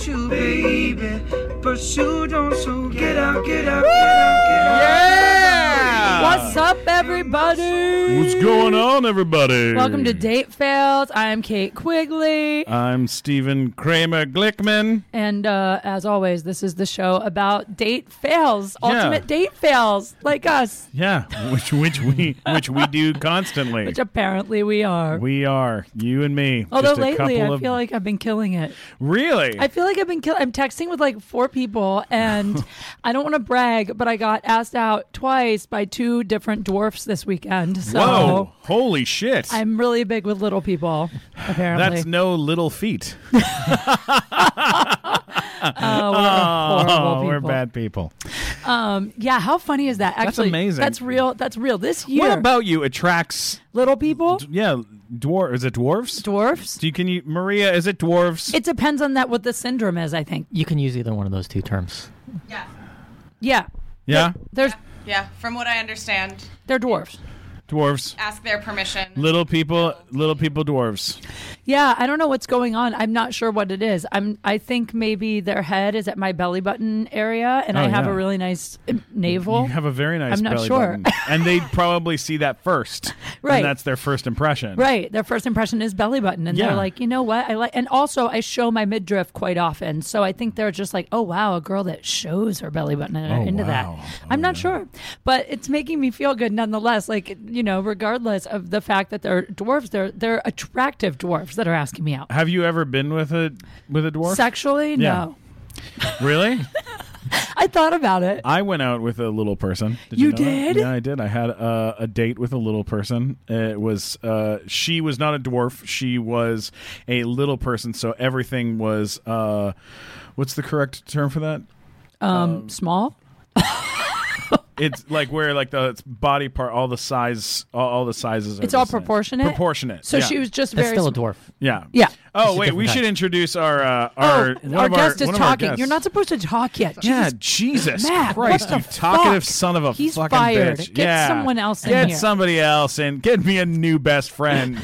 miss you, baby. But you don't, so get out, get out, get out, get out. Yeah! What's up, everybody? What's going on, everybody? Welcome to Date Fails. I'm Kate Quigley. I'm Stephen Kramer Glickman. And as always, this is the show about date fails, ultimate date fails, like us. Yeah, which we do constantly. Which apparently we are. We are, you and me. Although Just a lately, couple I of... feel like I've been killing it. Really? I feel like I've been I'm texting with like 4 people, and I don't want to brag, but I got asked out twice by 2 different dwarfs this weekend. So Whoa! Holy shit! I'm really big with little people, apparently. That's no little feat. We're horrible people. We're bad people. Yeah, how funny is that? Actually, amazing. That's real. That's real. This year, What about you attracts? little people, Yeah, Is it dwarves? dwarfs. Maria? Is it dwarves? It depends on what the syndrome is. I think. You can use either one of those 2 terms. Yeah. Yeah, Yeah, Yeah. From what I understand, they're dwarfs. dwarves. ask their permission. Little people, dwarves. Yeah, I don't know what's going on. I'm not sure what it is. I think maybe their head is at my belly button area, and I have a really nice navel. You have a very nice I'm not belly sure. button. And they'd probably see that first. Right. And that's their first impression. Right. Their first impression is belly button. And Yeah. they're like, you know what? And also I show my midriff quite often. So I think they're just like, oh, wow, a girl that shows her belly button and Oh, into wow. that. I'm not sure. But it's making me feel good nonetheless. Like, regardless of the fact that they're dwarfs, they're attractive dwarfs that are asking me out. Have you ever been with a dwarf? Sexually? Yeah. No. Really? I thought about it. I went out with a little person. You know that? did? Yeah, I did. I had a date with a little person. It was she was not a dwarf. She was a little person. So everything was what's the correct term for that? Small? It's like where like the body part, all the sizes are It's the all same. proportionate? Proportionate. So yeah. she was just That's very still a small. dwarf. Yeah. Yeah. Oh Just a wait, different we type. should introduce our Our guest is one of our talking. guests. You're not supposed to talk yet. Yeah, Jesus. Jesus Matt, Christ, what you the talkative fuck? son of a He's fucking fired. bitch. Get someone else in Get here. somebody else in. Get me a new best friend.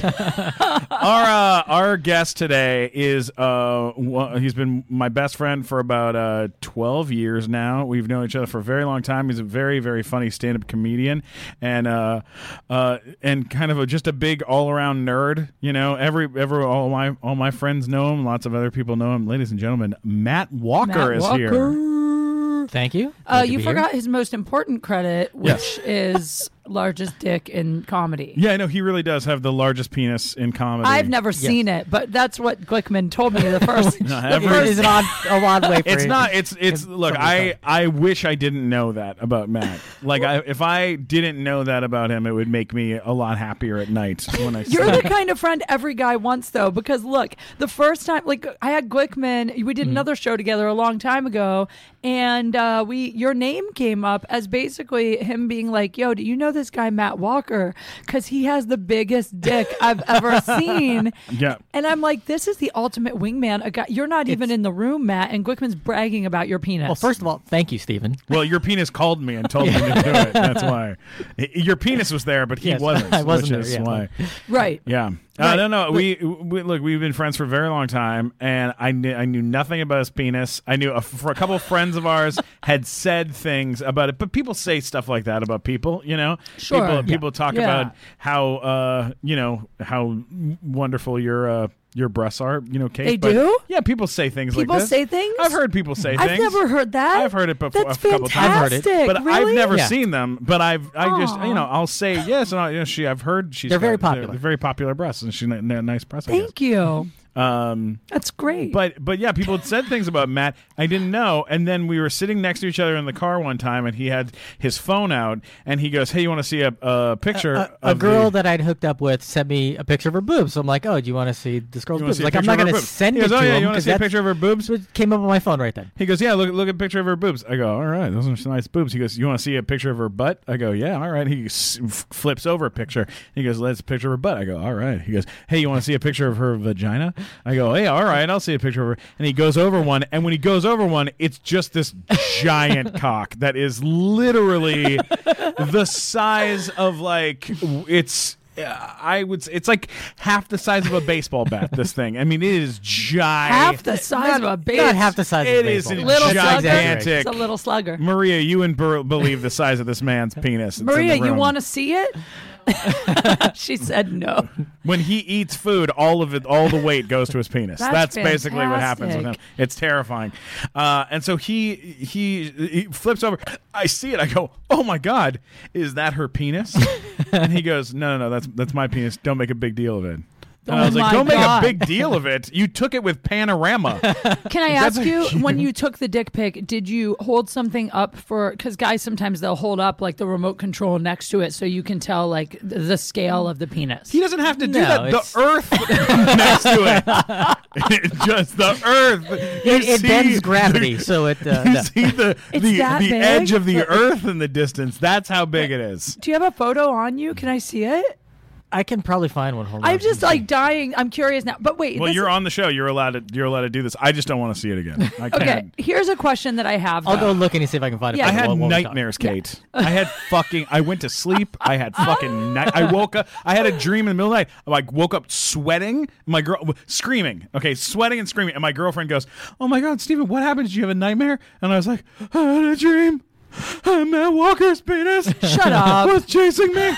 Our guest today is he's been my best friend for about 12 years now. We've known each other for a very long time. He's a very, very funny stand-up comedian and kind of just a big all-around nerd. All my friends know him. Lots of other people know him. Ladies and gentlemen, Matt Walker is here. Thank you. Glad to You be forgot here. his most important credit, which is largest dick in comedy. Yeah, I know he really does have the largest penis in comedy. I've never seen it, but that's what Glickman told me the first. ever. It is an odd way for It's it. not. It's. Look, I wish I didn't know that about Matt. Like, if I didn't know that about him, it would make me a lot happier at night when I. You're sleep. the kind of friend every guy wants, though, because look, the first time, like I had Glickman, we did another show together a long time ago, and your name came up as basically him being like, "Yo, do you know this guy Matt Walker? Because he has the biggest dick I've ever seen." Yeah. And I'm like, this is the ultimate wingman. A guy, you're not even in the room, Matt, and Glickman's bragging about your penis. Well, first of all, thank you, Stephen. Well, your penis called me and told me to do it. That's why. Your penis was there, but he Yes, wasn't. I wasn't which is there, yeah. why. right. Yeah. Right. No. We look. We've been friends for a very long time, and I knew nothing about his penis. I knew for a couple of friends of ours had said things about it, but people say stuff like that about people. Sure. People talk Yeah. about how how wonderful your breasts are. Kate. They but, do? Yeah, people say things like People this. say things? I've heard people say I've things. never heard that. I've heard it before. That's a couple fantastic. times. I've heard it. But really? I've never Yeah. seen them. But I just Aw. I'll say yes. And I've heard she's They're very got- popular. They're very popular breasts, and she's a nice breast. I guess. Thank you. That's great. But yeah, people had said things about Matt I didn't know, and then we were sitting next to each other in the car one time, and he had his phone out, and he goes, "Hey, you want to see a picture?" A of girl the, that I'd hooked up with sent me a picture of her boobs. So I'm like, oh, do you want to see this girl's You wanna boobs? see a Like, I'm picture not of her going to boobs? send He it goes, to "Oh yeah, him you want to 'cause see a that's picture of her boobs?" what came up on my phone right then. He goes, "Yeah, look at a picture of her boobs." I go, "All right, those are some nice boobs." He goes, "You want to see a picture of her butt?" I go, "Yeah, all right." He flips over a picture. He goes, "Let's picture of her butt." I go, "All right." He goes, "Hey, you want to see a picture of her vagina?" I go, "Hey, all right, I'll see a picture of her." And he goes over one, and when he goes over one, it's just this giant cock that is literally the size of I would say it's like half the size of a baseball bat. This thing. I mean, it is giant. Half the size of a baby. Not half the size of It a is baseball. Little gigantic. slugger. It's a little slugger. Maria, you wouldn't believe the size of this man's penis. It's in Maria, the you room. want to see it? She said no. When he eats food, all the weight goes to his penis. That's basically what happens with him. fantastic. It's terrifying. And so he flips over. I see it. I go, oh my God, is that her penis? And he goes, no, that's my penis. Don't make a big deal of it. And I was like, my don't God. make a big deal of it. You took it with Panorama. Can I That's ask you, when you took the dick pic, did you hold something up for, because guys sometimes they'll hold up like the remote control next to it so you can tell like the scale of the penis? He doesn't have to do No, that. it's- The Earth next to it. Just the Earth. It bends gravity, so it. You No. see the that big? edge of the Earth in the distance. That's how big it is. Do you have a photo on you? Can I see it? I can probably find one. Hold on. I'm just like dying. I'm curious now. But wait. Well, this- you're on the show. You're allowed to do this. I just don't want to see it again. I can't. Okay, here's a question that I have. I'll though. go look and see if I can find it. Yeah. I had while we're talking. nightmares, Kate. I went to sleep. I had fucking I woke up. I had a dream in the middle of the night. I like woke up sweating. My girl screaming. Okay, sweating and screaming. And my girlfriend goes, "Oh my God, Stephen, what happened? Did you have a nightmare?" And I was like, "I had a dream. Matt Walker's penis Shut up. was chasing me."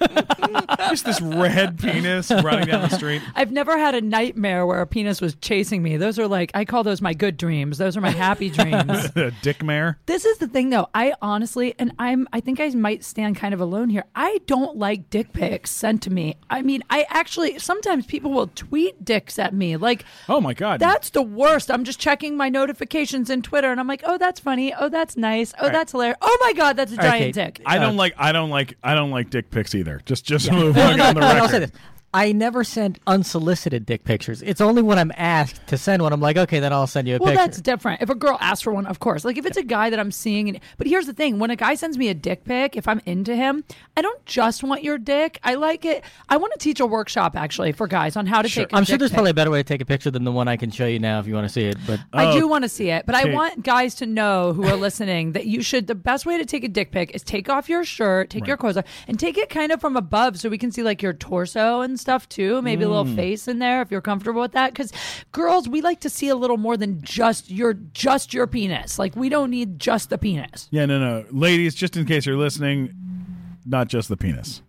Just this red penis running down the street. I've never had a nightmare where a penis was chasing me. Those are like, I call those my good dreams. Those are my happy dreams. Dick mare. This is the thing though. I honestly, and I think I might stand kind of alone here. I don't like dick pics sent to me. I mean, I actually, sometimes people will tweet dicks at me. Like, Oh my God. that's the worst. I'm just checking my notifications in Twitter and I'm like, oh, that's funny. Oh, that's nice. Oh, that's hilarious. Oh my God, that's a All right, giant Kate. dick. I don't like dick pics either. Just on the I'll say record. this. I never send unsolicited dick pictures. It's only when I'm asked to send one, I'm like, okay, then I'll send you a Well, picture. that's different. If a girl asks for one, of course. Like if it's a guy that I'm seeing, but here's the thing: when a guy sends me a dick pic, if I'm into him, I don't just want your dick. I like it. I want to teach a workshop actually for guys on how to take. I'm sure dick there's pic. probably a better way to take a picture than the one I can show you now if you want to see it. But I do want to see it, but I Kate. want guys to know who are listening that you should. The best way to take a dick pic is take off your shirt, take your clothes off, and take it kind of from above so we can see like your torso and stuff too. Maybe a little face in there if you're comfortable with that. Because girls, we like to see a little more than just your penis. Like we don't need just the penis. Yeah, no. Ladies, just in case you're listening, not just the penis.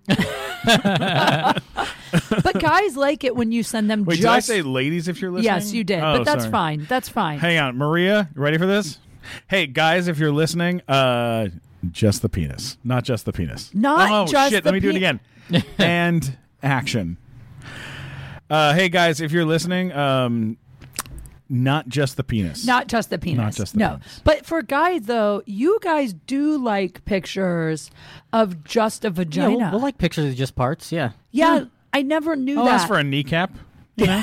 But guys like it when you send them. Wait, just did I say ladies if you're listening? Yes, you did. Oh, but that's sorry. fine. That's fine. Hang on. Maria, you ready for this? Hey, guys, if you're listening, just the penis. Not just the penis. Not oh, just shit. the Let me do it again. And action. Hey, guys, if you're listening, not just the penis. Not just the penis. Not just the no. penis. But for guys, though, you guys do like pictures of just a yeah, vagina. we'll like pictures of just parts. Yeah. Yeah, I never knew Oh, that. that's for a kneecap. You know?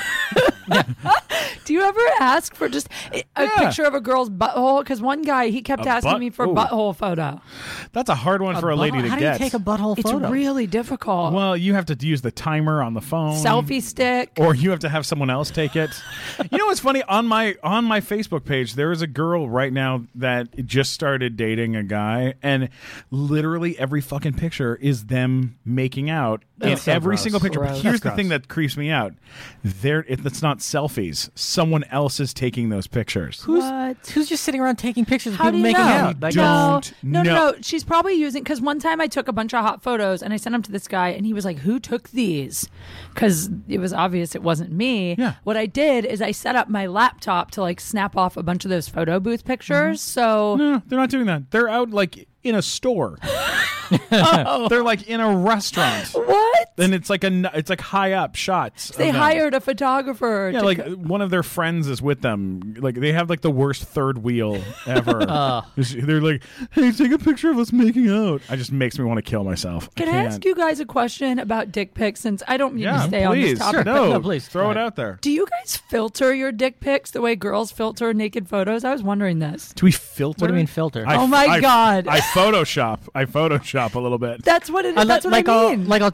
Do you ever ask for just a picture of a girl's butthole? Because one guy, he kept A asking butt- me for a Ooh. butthole photo. That's a hard one for a lady to How get. do you take a butthole It's photo? really difficult. Well, you have to use the timer on the phone. Selfie stick. Or you have to have someone else take it. You know what's funny? On my Facebook page, there is a girl right now that just started dating a guy, and literally every fucking picture is them making out in That's so every gross. single picture. But Gross. here's That's the thing that creeps me out: it's not selfies. Someone else is taking those pictures. What? Who's just sitting around taking pictures of How do people you making know? out? Like, Don't No. know. She's probably using, because one time I took a bunch of hot photos and I sent them to this guy and he was like, who took these? Because it was obvious it wasn't me. Yeah. What I did is I set up my laptop to like snap off a bunch of those photo booth pictures. So No, they're not doing that. They're out like in a store. They're like in a restaurant. what? And it's like high up shots. They of them. hired a photographer. Yeah, to like go- one of their friends is with them. Like they have like the worst third wheel ever. They're like, "Hey, take a picture of us making out." It just makes me want to kill myself. Can I can't. ask you guys a question about dick pics? Since I don't mean Yeah, to stay on please. this topic. No, No, please. throw Go it ahead. out there. Do you guys filter your dick pics the way girls filter naked photos? I was wondering this. Do we filter? What do you mean filter? Oh my God. I Photoshop a little bit. That's what it is. That's what I mean. I'll take like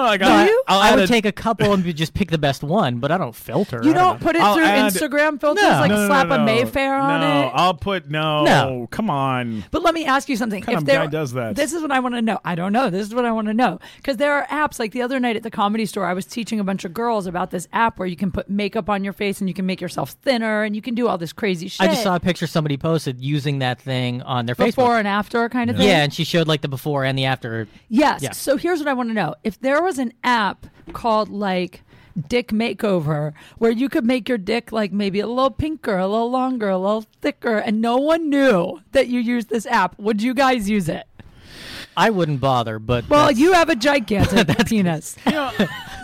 like No, I'll I add would a- take a couple and just pick the best one, but I don't filter. You I don't put it I'll through add- Instagram filters, No. like No, slap a Mayfair on no, it. I'll put No. Come on. But let me ask you something. What kind if of there, guy does that? This is what I want to know. I don't know. This is what I want to know. Because there are apps, like the other night at the Comedy Store, I was teaching a bunch of girls about this app where you can put makeup on your face and you can make yourself thinner and you can do all this crazy shit. I just saw a picture somebody posted using that thing on their before Facebook. and after kind of thing. Yeah, and she showed like the before and the after. Yes. Yeah. So here's what I want to know. If there was an app called like Dick Makeover where you could make your dick like maybe a little pinker, a little longer, a little thicker, and no one knew that you used this app, would you guys use it? I wouldn't bother, but Well, that's- you have a gigantic penis. You know,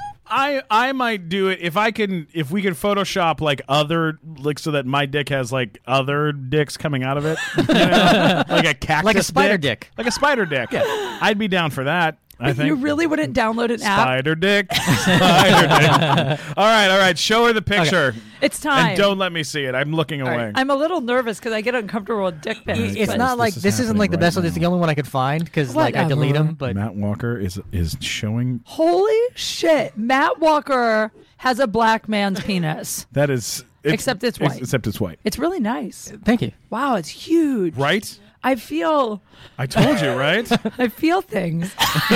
I might do it if we could Photoshop like other so that my dick has like other dicks coming out of it, you know? Like a cactus, Like a spider dick. like a spider dick. Yeah. I'd be down for that. I think You really wouldn't download an app? spider dick. Spider dick. All right. Show her the picture. It's time. And don't let me see it. I'm looking All away. right. I'm a little nervous because I get uncomfortable with dick pics. it's but- not like is this isn't like the happening best one. right It's the now. only one I could find because like I delete Whatever. them. But Matt Walker is showing. Holy shit. Matt Walker has a black man's penis. That is. Except it's white. Except it's white. It's really nice. thank you. Wow, it's huge. Right? I feel I told you, right? things.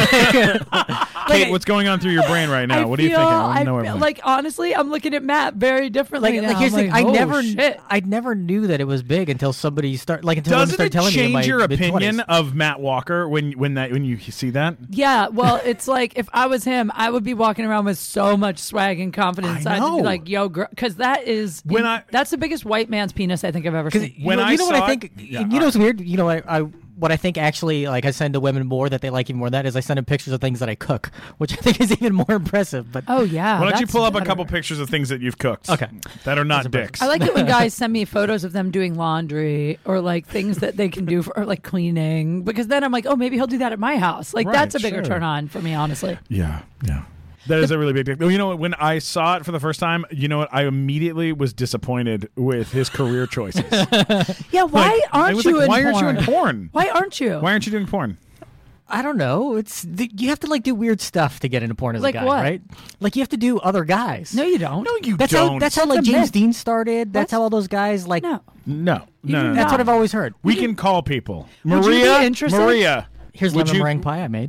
Kate, what's going on through your brain right now? I What are you feel- thinking? I want I to know feel, everything. like honestly, I'm looking at Matt very differently now. Here's the I'm thing. I like, never, oh, shit. I never knew that it was big until somebody started like until Doesn't somebody it started telling me in change my your mid-20s. opinion of Matt Walker when you see that? Yeah, well, it's like if I was him, I would be walking around with so much swag and confidence. I I'd be know. like, "Yo, girl," because that's the biggest white man's penis I think I've ever Because seen. When I you know what saw I think. it- yeah, you know what's weird? You know what I think actually like I send to women more that they like even more than that is I send them pictures of things that I cook, which I think is even more impressive. But Oh yeah. Why don't you that's pull up a better. couple pictures of things that you've cooked? Okay. That are not That's impressive. dicks. I like it when guys send me photos of them doing laundry or like things that they can do for or like cleaning because then I'm like, oh, maybe he'll do that at my house. Like Right, that's a bigger sure. turn on for me, honestly. Yeah. That is a really big dick. You know what? When I saw it for the first time, you know what? I immediately was disappointed with his career choices. Yeah, why Like, I aren't was you like, in why porn? aren't you in porn? Why aren't you? Why aren't you doing porn? I don't know. You have to like do weird stuff to get into porn as Like a guy, what? right? Like you have to do other guys. No, you don't. No, you That's don't. how that's how like That's a James myth. Dean started. That's What? how all those guys like. No. No. do No. That's not. what I've always heard. We can call people. Would you be Maria. interested? Maria. Here's Would lemon you- meringue pie I made.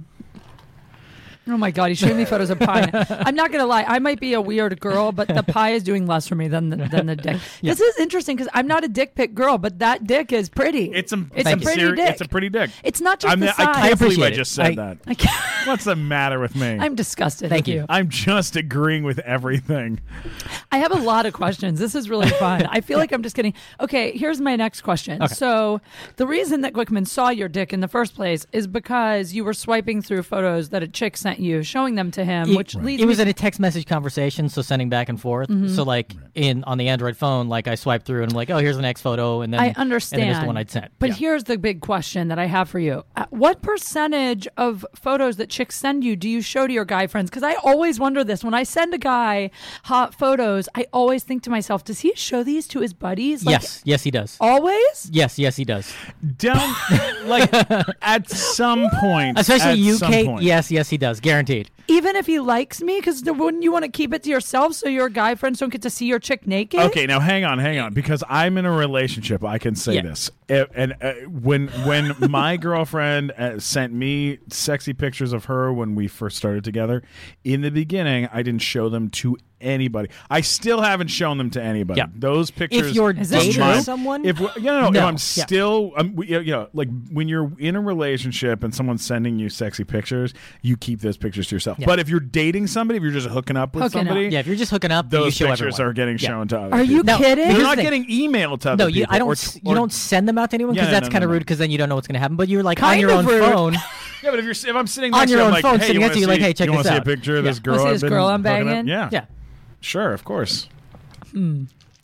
Oh my God, he's showing me photos of pie. I'm not gonna lie, I might be a weird girl, but the pie is doing less for me than the dick. This is interesting because I'm not a dick pic girl, but that dick is pretty. It's a pretty dick. It's a pretty dick. It's not just the I size. can't believe I appreciate it. just said that. I can't- What's the matter with me? I'm disgusted. Thank with you. I'm just agreeing with everything. I have a lot of questions. This is really fun. I feel like I'm just kidding. Okay, here's my next question. Okay. So, the reason that Glickman saw your dick in the first place is because you were swiping through photos that a chick sent you, showing them to him, which leads It was me in a text message conversation, so sending back and forth. So like on the Android phone, like I swipe through and I'm like, oh, here's the next photo, and then I understand. And then there's the one I'd sent. But Yeah. here's the big question that I have for you. What percentage of photos that chicks send you do you show to your guy friends? Because I always wonder this. When I send a guy hot photos, I always think to myself, does he show these to his buddies? Like, yes, he does. Always? Yes, he does. Down, like at some point, Especially at you, some Kate. point. Yes, he does. Guaranteed. Even if he likes me? Because wouldn't you want to keep it to yourself so your guy friends don't get to see your chick naked? Okay, now hang on, because I'm in a relationship. I can say Yeah. this. And when my girlfriend sent me sexy pictures of her when we first started together, in the beginning, I didn't show them to anybody. I still haven't shown them to anybody. Yeah. Those pictures. If you're Is this dating true? someone, If no, No, if I'm yeah. still, like when you're in a relationship and someone's sending you sexy pictures, you keep those pictures to yourself. Yeah. But if you're dating somebody, if you're just hooking up with Hooking up. somebody, yeah, if you're just hooking up, you those show pictures everyone. are getting Yeah. shown to other Are you people. No, kidding? They're Here's not the thing. getting emailed to other No, people. I don't. or- You don't send them out to anyone Yeah, because no, that's no, kind of no, rude. no. Because then you don't know what's going to happen. But you're like Kind on your of own rude. phone. Yeah, but if I'm sitting On next your to you, own I'm like, phone, hey, sitting you next to you, wanna like, hey, check you wanna this see out. a picture of this Yeah. girl? Wanna see I've this been girl I'm hooking up? banging? Yeah. Yeah. Sure, of course.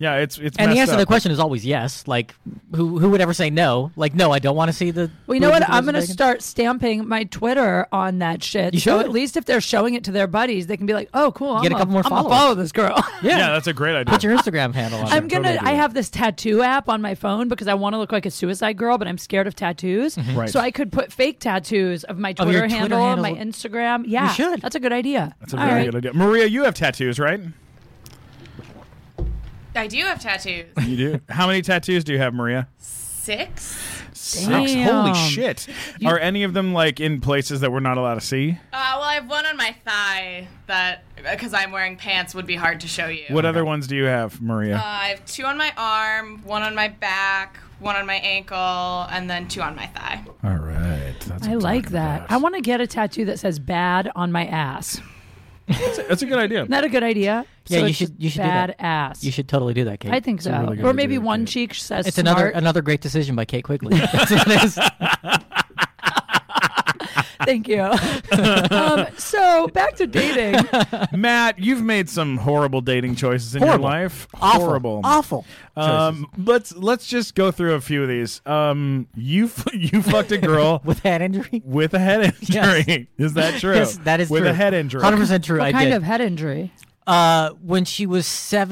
Yeah, it's And messed the answer to up. the question is always yes. Like, who would ever say no? Like, no, I don't want to see the. Well, you know what? boobs of I'm going to Elizabeth start stamping my Twitter on that shit. You So should. at least if they're showing it to their buddies, they can be like, "Oh, cool! Get a couple more I'm gonna followers. follow this girl." Bacon. Yeah, that's a great idea. Put your Instagram handle on it. I'm gonna. totally do I it. have this tattoo app on my phone because I want to look like a suicide girl, but I'm scared of tattoos. Right. So I could put fake tattoos of my Of your Twitter Twitter handle, handle. my Instagram. Yeah, You should. That's a good idea. That's a All very right. good idea. Maria, you have tattoos, right? I do have tattoos. You do. How many tattoos do you have, Maria? 6. 6. Damn. Holy shit. Are any of them like in places that we're not allowed to see? Well, I have one on my thigh that, because I'm wearing pants, would be hard to show you. What other ones do you have, Maria? I have 2 on my arm, 1 on my back, 1 on my ankle, and then 2 on my thigh. All right. That's I like that. I want to get a tattoo that says "bad" on my ass. That's a good idea. Isn't that a good idea? Yeah, So you it's should- just you should do bad that. ass. You should totally do that, Kate. I think so. really good Or maybe idea, one Kate. cheek says It's smart. another great decision by Kate Quigley. That's what it is. Thank you. So back to dating. Matt, you've made some horrible dating choices in Horrible. your life. Awful. Horrible. Awful. Let's just go through a few of these. You fucked a girl With head injury? with a head injury. Is that true? Yes, that is with true. a head injury. 100% true. What I kind did. of head injury? When she was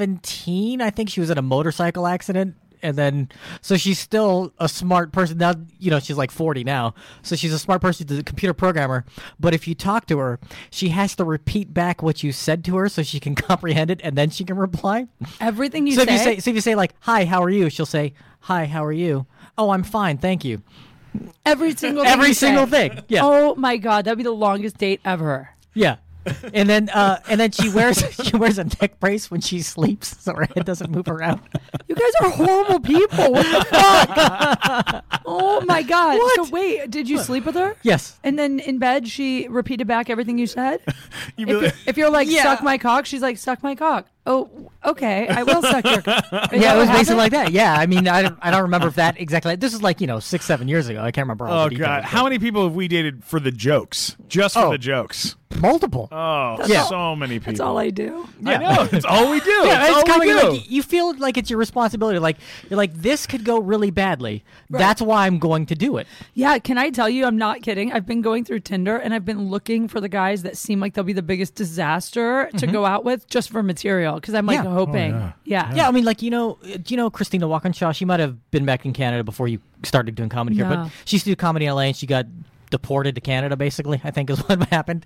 17, I think she was in a motorcycle accident. And then, so she's still a smart person. Now, she's like 40 now. So she's a smart person, she's a computer programmer. But if you talk to her, she has to repeat back what you said to her so she can comprehend it and then she can reply. Everything you So say. if you say like, "Hi, how are you?" She'll say, "Hi, how are you?" "Oh, I'm fine, thank you." every single thing Every you single say. thing. Yeah. Oh my god, that'd be the longest date ever. Yeah. And then she wears a neck brace when she sleeps so her head doesn't move around. You guys are horrible people. What the fuck? Oh my god. What? So wait, did you sleep with her? Yes. And then in bed, she repeated back everything you said. You be- If you're like, Yeah. suck my cock, she's like, suck my cock. Oh, okay, I will suck your cock. Is Yeah, that it was what basically happened? like that. Yeah, I mean, I don't remember if that exactly. This is like 6-7 years ago. I can't remember all oh the details. God, how many people have we dated for the jokes? Just for Oh. the jokes. Multiple. Oh, Yeah. so many people. That's all I do. I know. It's all we do. Yeah, it's all we coming. do. Like, you feel like it's your responsibility. Like you're like, this could go really badly. That's why I'm going to do it. Yeah, can I tell you, I'm not kidding. I've been going through Tinder and I've been looking for the guys that seem like they'll be the biggest disaster to go out with just for material because I'm like Yeah. hoping. Oh, yeah. I mean, like, do you know Christina Walkinshaw? She might have been back in Canada before you started doing comedy here, No. but she used to do comedy in LA and she got deported to Canada, basically, I think is what happened.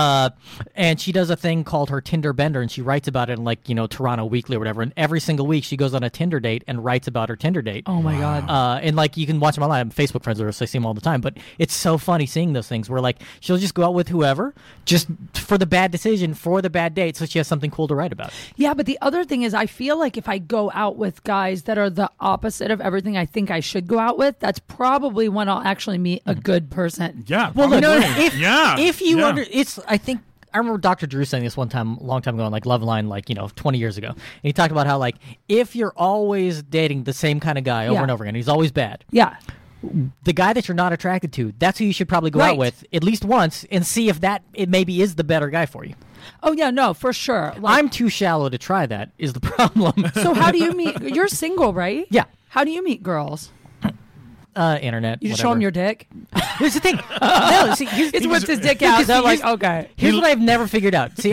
And she does a thing called her Tinder Bender, and she writes about it in, like, Toronto Weekly or whatever. And every single week she goes on a Tinder date and writes about her Tinder date. Oh my God. And, like, you can watch them online. I'm Facebook friends with her, so I see them all the time. But it's so funny seeing those things where, like, she'll just go out with whoever just for the bad decision, for the bad date, so she has something cool to write about. Yeah, but the other thing is, I feel like if I go out with guys that are the opposite of everything I think I should go out with, that's probably when I'll actually meet a good person. Yeah. Well, look, probably. if you Yeah. I think I remember Dr. Drew saying this one time, a long time ago on like Loveline, like 20 years ago, and he talked about how like if you're always dating the same kind of guy over Yeah. and over again, he's always bad. Yeah. The guy that you're not attracted to, that's who you should probably go out Right. with at least once and see if it maybe is the better guy for you. Oh yeah, no, for sure. Like, I'm too shallow to try that. Is the problem? so how do you meet? You're single, right? Yeah. How do you meet girls? Internet. You just whatever. show them your dick. Here's the thing. No, see, here's, It's with his dick out. They're like, okay. Here's what I've never figured out. See,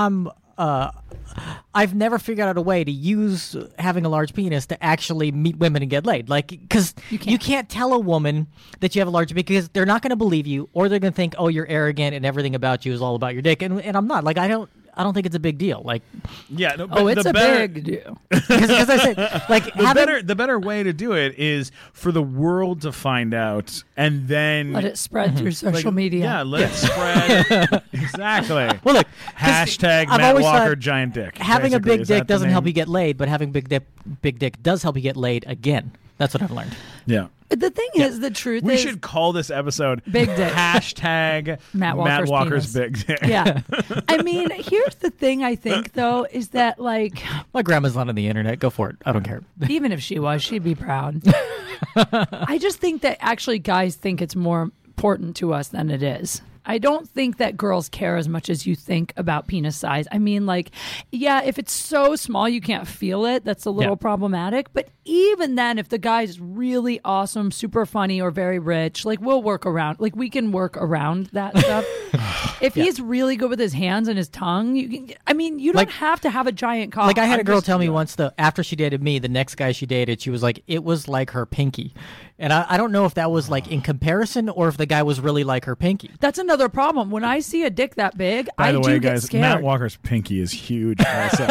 I've never figured out a way to use having a large penis to actually meet women and get laid. Like, because you can't tell a woman that you have a large because they're not going to believe you, or they're going to think, oh, you're arrogant and everything about you is all about your dick. And I'm not. Like, I don't think it's a big deal. Like, Yeah. No, but Oh, it's the a better, big deal. because I said, like, The better way to do it is for the world to find out and then Let it spread through social media. Yeah, let it spread. Exactly. well, look, Hashtag I've Matt always Walker thought giant dick. having a basically. big Is that dick the doesn't help name? you get laid, but having big dick does help you get laid again. That's what I've learned. Yeah. The thing is, the truth We is, should call this episode Big Dick. Hashtag Matt Walker's big dick. yeah. I mean, here's the thing. I think though is that like, My grandma's not on the internet. Go for it. I don't care. even if she was, she'd be proud. I just think that actually guys think it's more important to us than it is. I don't think that girls care as much as you think about penis size. I mean, like, yeah, if it's so small you can't feel it, that's a little problematic. But even then, if the guy's really awesome, super funny, or very rich, like, we'll work around. Like, we can work around that stuff. If he's really good with his hands and his tongue, you don't have to have a giant cock. Like I had a girl tell me once after she dated me, the next guy she dated, she was like, it was like her pinky. And I don't know if that was like in comparison or if the guy was really like her pinky. That's another problem. When I see a dick that big, By the way, get guys, scared. Matt Walker's pinky is huge also.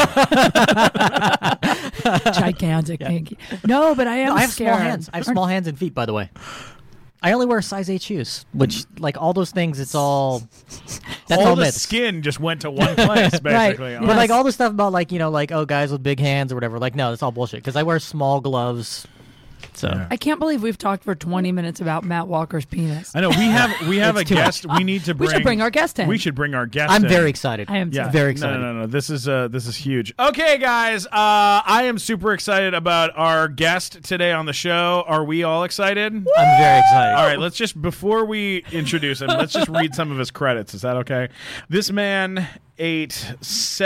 Gigantic pinky. No, but I am I have scared. small hands. I have small hands and feet, by the way. I only wear size 8 shoes, which, like, all those things, it's all... That's all the myths. skin just went to one place, basically. Right. But, like, all the stuff about, like, you know, like, oh, guys with big hands or whatever, like, no, that's all bullshit. Because I wear small gloves, so... Yeah. I can't believe we've talked for 20 minutes about Matt Walker's penis. I know we have a It's too guest. We need to bring. We should bring our guest in. We should bring our guest. I'm in. very excited. I am too. Yeah, very excited. No. This is huge. Okay, guys, I am super excited about our guest today on the show. Are we all excited? I'm very excited. All right, let's just before we introduce him, let's just read some of his credits. Is that okay? This man ate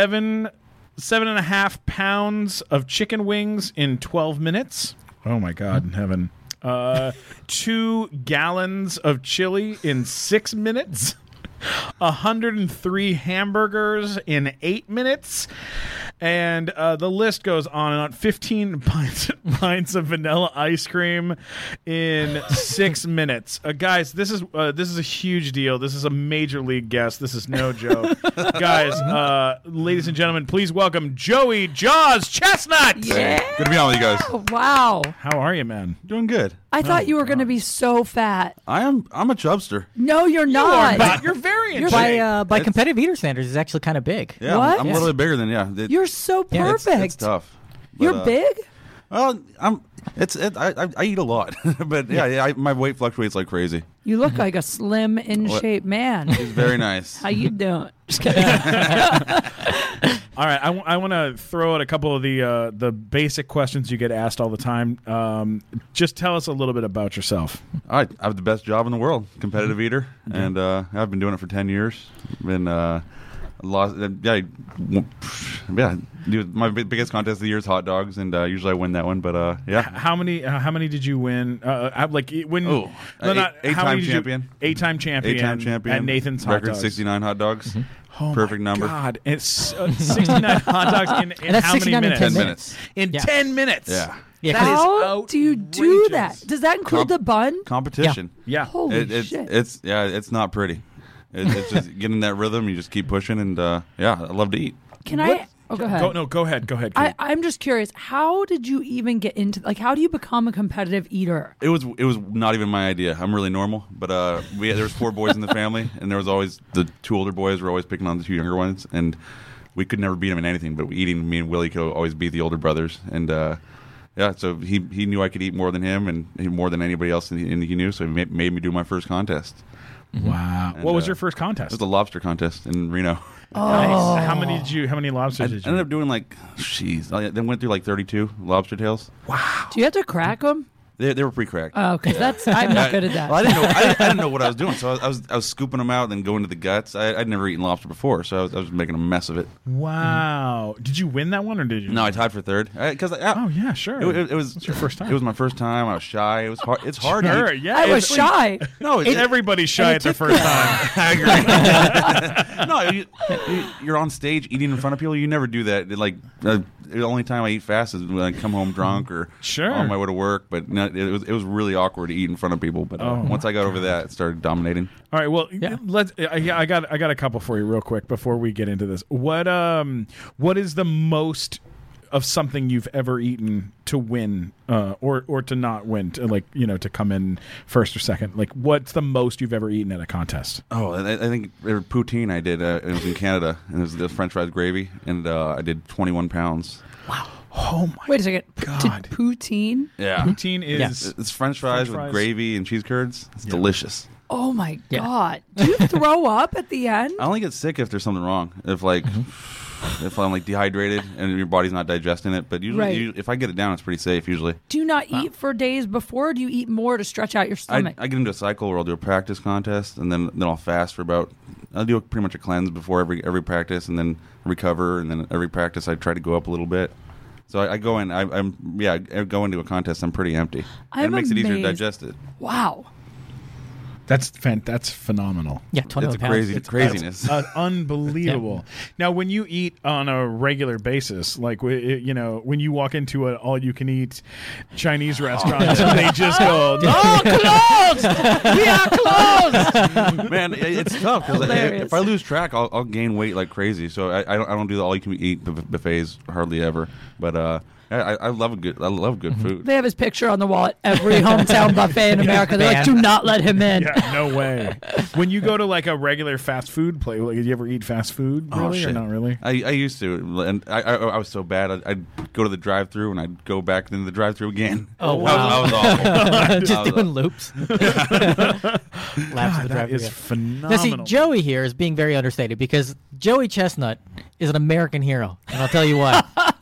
7.5 pounds of chicken wings in 12 minutes. Oh my God in heaven. 2 gallons of chili in 6 minutes. 103 hamburgers in 8 minutes. And the list goes on and on. 15 pints of vanilla ice cream in 6 minutes. Guys, this is a huge deal. This is a major league guest. This is no joke. Guys, ladies and gentlemen, please welcome Joey Jaws Chestnut. Yeah. Good to be on with you guys. Oh, wow. How are you, man? Doing good. I thought you were going to be so fat. I'm a chubster. No, you're not. But you're very You're interesting. By competitive eater standards, he's actually kind of big. Yeah, What? I'm a little bit bigger than You're so Yeah, perfect. It's tough. But, You're big? Well, I eat a lot, but my weight fluctuates like crazy. You look like a slim, in shape man. It's very nice. How you doing? Just kidding. All right, I want to throw out a couple of the basic questions you get asked all the time. Just tell us a little bit about yourself. I have the best job in the world, competitive eater, and I've been doing it for 10 years. Been dude, my biggest contest of the year is hot dogs, and usually I win that one. But How many did you win? Eight-time champion. 8-time champion. 8-time champion at Nathan's Hot record Dogs. 69 hot dogs. Oh Perfect my number. God, it's 69 hot dogs in And that's how many 69 in minutes? 10 minutes. In Yeah. 10 minutes. Yeah. Yeah, That is How do you do outrageous. that? Does that include the bun? Competition. Yeah. Holy It's shit. it's not pretty. It's just getting that rhythm. You just keep pushing, and I love to eat. Can I? Oh, go ahead. Go ahead. Go ahead. Kate. I'm just curious. How did you even get into? Like, how do you become a competitive eater? It was not even my idea. I'm really normal, but there was 4 boys in the family, and there was always the 2 older boys were always picking on the 2 younger ones, and we could never beat them in anything. But eating, me and Willie could always beat the older brothers, and so he knew I could eat more than him and more than anybody else, and he knew, so he made me do my first contest. Wow. And, What was your first contest? It was a lobster contest in Reno. Nice. How many lobsters I did you? ended up doing I then went through 32 lobster tails. Do you have to crack them? They were pre-cracked. Oh, because I'm not good at that. Well, I didn't know. I didn't know what I was doing, so I was scooping them out and then going to the guts. I'd never eaten lobster before, so I was making a mess of it. Wow. Did you win that one or did you? No, I tied for third. Oh yeah, sure. It was It's your first time. It was my first time. I was shy. It was hard. It's hard. to Sure. eat. Yeah. I was it's- shy. No, Everybody's shy at their first time. I agree. No, you're on stage eating in front of people. You never do that. The only time I eat fast is when I come home drunk or Sure. on my way to work. But no, it was really awkward to eat in front of people. But once I got over that, it started dominating. All right. Well, let's. I got a couple for you real quick before we get into this. What is the most of something you've ever eaten to win, or to not win, to come in first or second? Like, what's the most you've ever eaten at a contest? Oh, I think poutine I did. It was in Canada, and it was the French fries gravy, and I did 21 pounds. Oh my Wait a second. God. Poutine? Yeah. Poutine is It's French fries with gravy and cheese curds. It's delicious. Oh my Yeah. God. Do you throw up at the end? I only get sick if there's something wrong. If if I'm like dehydrated and your body's not digesting it. But usually, Right. if I get it down, it's pretty safe usually. Do you not eat for days before? Or do you eat more to stretch out your stomach? I get into a cycle where I'll do a practice contest and then I'll fast for about. I'll do pretty much a cleanse before every practice and then recover, and then every practice I try to go up a little bit. So I go in. I go into a contest. I'm pretty empty. And it makes it easier to amazed. digest it. Wow. That's phenomenal. Yeah, 21 It's pounds. craziness. Unbelievable. Now, when you eat on a regular basis, like when you walk into an all-you-can-eat Chinese restaurant, and they just go, "Oh, closed! We are closed!" Man, it's tough because Hilarious. if I lose track, I'll gain weight like crazy. So I don't do the all-you-can-eat buffets hardly ever. But I love good food. They have his picture on the wall at every hometown buffet in America. They're like, do not let him in. Yeah, no way. When you go to like a regular fast food place, like, do you ever eat fast food? Really, or not really? I used to, and I was so bad. I'd go to the drive-thru and I'd go back into the drive-thru again. Oh, wow. I was awful. Just doing loops. Laps of the That drive-thru, is yeah. phenomenal. Now, see, Joey here is being very understated because Joey Chestnut is an American hero, and I'll tell you why.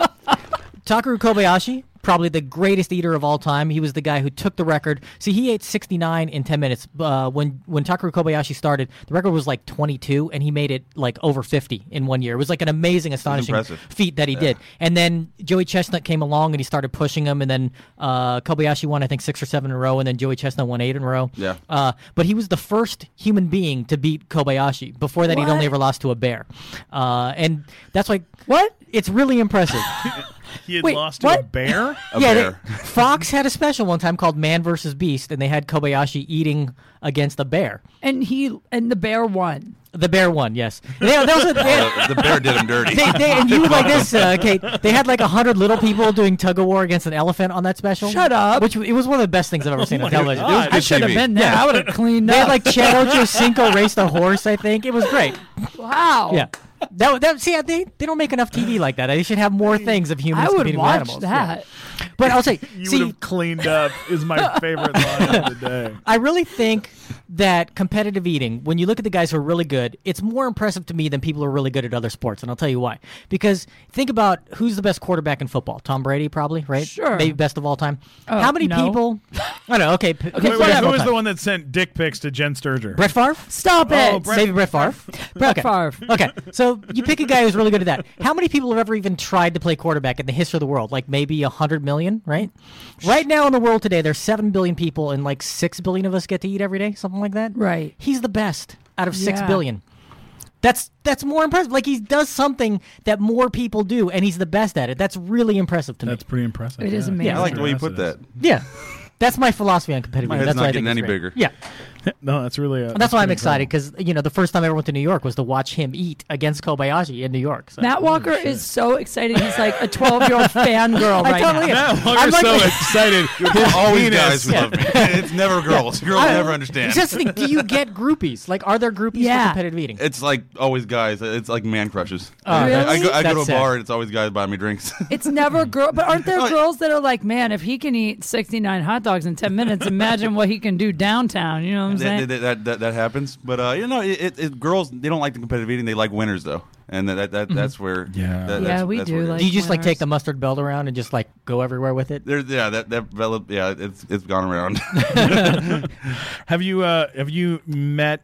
Takaru Kobayashi, probably the greatest eater of all time. He was the guy who took the record. See, he ate 69 in 10 minutes. When Takaru Kobayashi started, the record was like 22, and he made it like over 50 in 1 year. It was like an amazing, astonishing impressive. feat that he did. And then Joey Chestnut came along, and he started pushing him, and then Kobayashi won, I think, 6 or 7 in a row, and then Joey Chestnut won 8 in a row. Yeah. But he was the first human being to beat Kobayashi. Before that, he'd What? only ever lost to a bear. And that's why... What? It's really impressive. he had Wait, lost to a what? bear. A Yeah, bear. Fox had a special one time called Man vs. Beast, and they had Kobayashi eating against a bear. And the bear won. The bear won, yes. That was The bear did him dirty. and you would like this, Kate. They had like 100 little people doing tug of war against an elephant on that special. Shut up. Which it was one of the best things I've ever seen on television. God. It was I good should have TV. been there. Yeah. I would have cleaned They up. had like Chad Ochocinco race the horse, I think. It was great. wow. Yeah. See, they don't make enough TV like that. They should have more things of humans I would competing with watch animals. Yeah. that. But I'll say, You would see, have cleaned up. Is my favorite line of the day. I really think that competitive eating, when you look at the guys who are really good, it's more impressive to me than people who are really good at other sports. And I'll tell you why. Because think about who's the best quarterback in football. Tom Brady, probably, right? Sure. Maybe best of all time. How many no. people? I don't know. Okay. Okay, Wait, wait, whatever. who was the one that sent dick pics to Jen Sturger? Brett Favre? Stop it. Maybe Brett Favre. Brett Okay. Favre. Okay, so you pick a guy who's really good at that. How many people have ever even tried to play quarterback in the history of the world? Like maybe 100 million, right? Right now in the world today, there's 7 billion people, and like 6 billion of us get to eat every day, something like that. Right. He's the best out of 6 Yeah. billion. That's more impressive. Like he does something that more people do, and he's the best at it. That's really impressive to me. That's pretty impressive. It is yeah. amazing. I like the way you put that. Yeah. That's my philosophy on competitive My eating. head's That's why not I think getting it's any great. bigger. Yeah. No, that's really. That's why I'm excited because the first time I ever went to New York was to watch him eat against Kobayashi in New York. So. Matt Walker is so excited. He's like a 12-year-old fangirl I right totally now. am. Matt Walker's I'm so like- excited. His Always penis- guys who love me. It's never girls. Girls never understand. Just think, do you get groupies? Like, are there groupies Yeah. for competitive eating? It's like always guys. It's like man crushes. Oh, Really? I go to That's a sad. bar and it's always guys buying me drinks. It's never girl, but aren't there Oh, girls that are like, man, if he can eat 69 hot dogs in 10 minutes, imagine what he can do downtown. You know what I'm saying? that happens. But girls, they don't like the competitive eating. They like winners though, and that's where Yeah. Yeah, we that's do where it like- is. Do you just like take winners. the mustard belt around and just like go everywhere with it? There's it's gone around. Have you met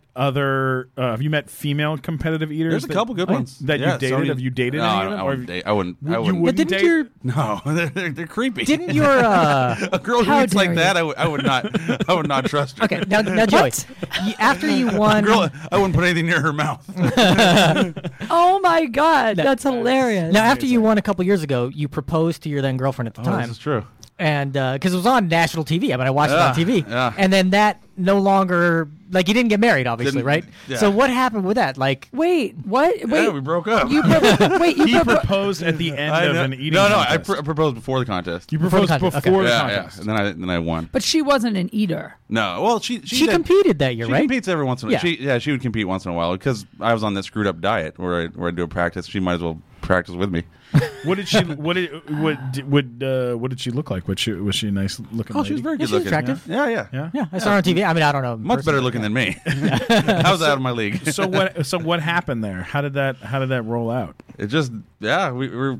female competitive eaters? There's a couple good ones that Yeah, you've dated. Sony- Have you dated No, any I of them? I Or wouldn't date. I wouldn't. I you wouldn't. wouldn't But didn't date? your No, they're creepy. didn't your a girl who How eats like dare that? I would not trust her. okay now Joey, after you won, Girl, I wouldn't put anything near her mouth. Oh my God, that's hilarious. now after you won a couple years ago, you proposed to your then girlfriend at the time. This is true. And because it was on national TV, I mean, I watched it on Yeah, TV, yeah. and then that no longer, like, you didn't get married, obviously, Didn't- right? yeah. So what happened with that? Like, Wait, what? Wait, Yeah, we broke up. you wait, you He proposed at the end of an eating No, contest. I proposed before the contest. You Before the proposed contest, before okay. the yeah, contest. And then I won. but she wasn't an eater. No, well, she she competed that year, She right? competes every once in a while. Yeah. She would compete once in a while because I was on that screwed up diet where I do a practice. She might as well practice with me. What did she? What did she look like? Was she a nice looking? Oh, she was very Yeah, good she's looking. attractive. Yeah. Yeah, I saw her on TV. I mean, I don't know. Much better looking than me. I was out of my league. So what happened there? How did that roll out? It just we were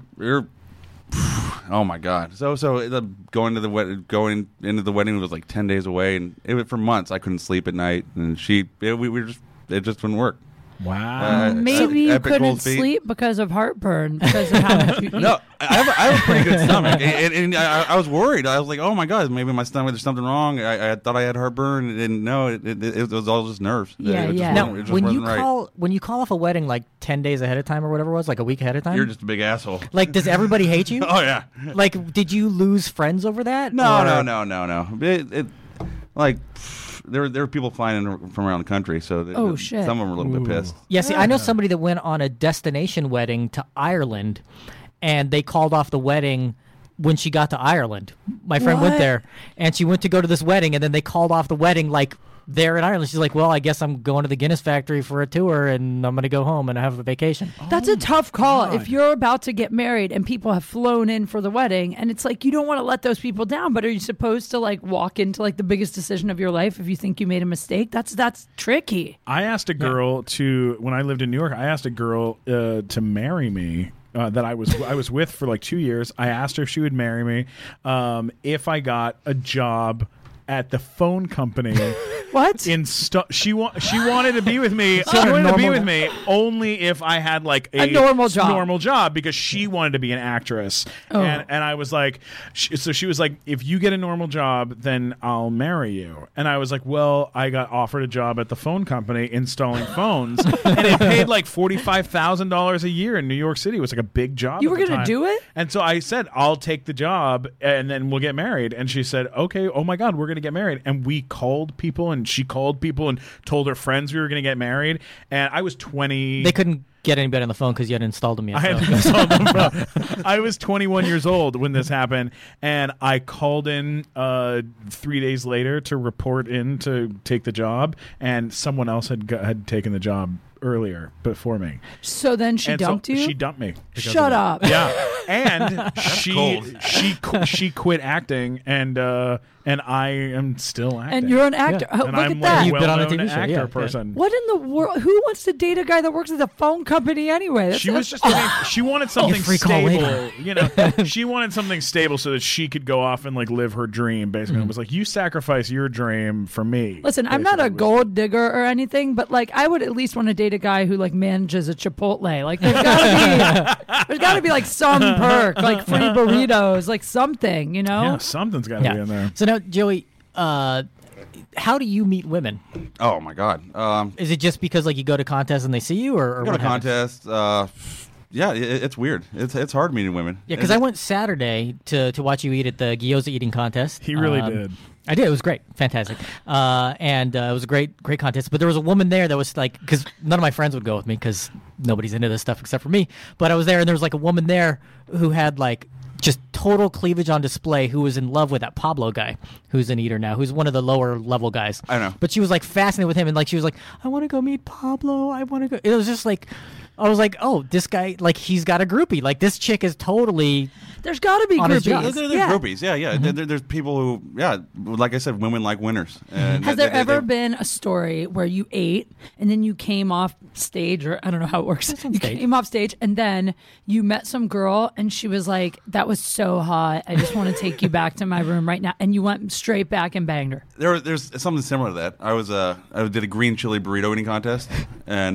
oh my god. So going into the wedding was like 10 days away, and for months I couldn't sleep at night, and it just wouldn't work. Wow. Maybe you epic couldn't cold feet. sleep because of heartburn because of how much you eat. No, I have a pretty good stomach, and I was worried. I was like, "Oh my god, maybe my stomach, there's something wrong." I thought I had heartburn, and no, it was all just nerves. Yeah, It just yeah. Now, wasn't- it just when you wasn't right. when you call off a wedding like 10 days ahead of time or whatever it was, like a week ahead of time, You're just a big asshole. like, does everybody hate you? Oh yeah. Like, did you lose friends over that? No. It like there were people flying in from around the country, so Oh, shit. some of them were a little bit pissed. Yeah, see, I know somebody that went on a destination wedding to Ireland, and they called off the wedding when she got to Ireland. My friend went What? there, and she went to go to this wedding, and then they called off the wedding, like, there in Ireland. She's like, well, I guess I'm going to the Guinness factory for a tour, and I'm going to go home and have a vacation. That's a tough call. God. If you're about to get married and people have flown in for the wedding, and it's like you don't want to let those people down, but are you supposed to like walk into like the biggest decision of your life if you think you made a mistake? That's tricky. I asked a girl when I lived in New York. I asked a girl to marry me. That I was with for like 2 years. I asked her if she would marry me if I got a job at the phone company. What? She wanted to be with me. She had a wanted to be normal with job. me only if I had like A normal job. normal job, because she wanted to be an actress. Oh. And I was like, so she was like, if you get a normal job, then I'll marry you. And I was like, well, I got offered a job at the phone company installing phones, and it paid like $45,000 a year in New York City. It was like a big job. You at were the gonna time. do it? And so I said, I'll take the job and then we'll get married. And she said, okay, oh my God, we're going to get married. And we called people, and she called people and told her friends we were going to get married. And I was 20. They couldn't get anybody on the phone because you hadn't installed them yet. I so. had installed them from- I was 21 years old when this happened, and I called in 3 days later to report in to take the job, and someone else had taken the job earlier before me. So then she And dumped so you? She dumped me. because of Shut it. up. Yeah, and cold. she quit acting, and I am still acting. And you're an actor. Yeah. Oh, And look I'm at like that. a You've been on a well-known TV show, actor yeah. person. What in the world? Who wants to date a guy that works at the phone company anyway? That's She was just getting, she wanted something free call stable, later. you know. She wanted something stable so that she could go off and like live her dream. Basically, it was like, you sacrifice your dream for me. Listen, I'm not a Basically. gold digger or anything, but like I would at least want to date a guy who like manages a Chipotle. Like there's gotta be like some perk, like free burritos, like something, you know? Yeah, something's got to Yeah. be in there. So now, Joey, how do you meet women? Oh my god. Is it just because like you go to contests and they see you, or Go to what happens? contests. Yeah, it's weird. It's hard meeting women. Yeah, because I went Saturday to watch you eat at the gyoza eating contest. He really did. I did. It was great, fantastic, and it was a great contest. But there was a woman there that was like, because none of my friends would go with me because nobody's into this stuff except for me. But I was there, and there was like a woman there who had like just total cleavage on display, who was in love with that Pablo guy, who's an eater now, who's one of the lower level guys. I know. But she was like fascinated with him, and like she was like, I want to go meet Pablo. I want to go. It was just like, I was like, oh, this guy, like he's got a groupie. Like this chick is totally. There's gotta be On his job. groupies. There's Yeah. groupies. Yeah. There's people who, like I said, women like winners. And Has there ever been a story where you ate and then you came off stage, or I don't know how it works. You stage. came off stage and then you met some girl and she was like, that was so hot. I just want to take you back to my room right now. And you went straight back and banged her. There's something similar to that. I did a green chili burrito eating contest, and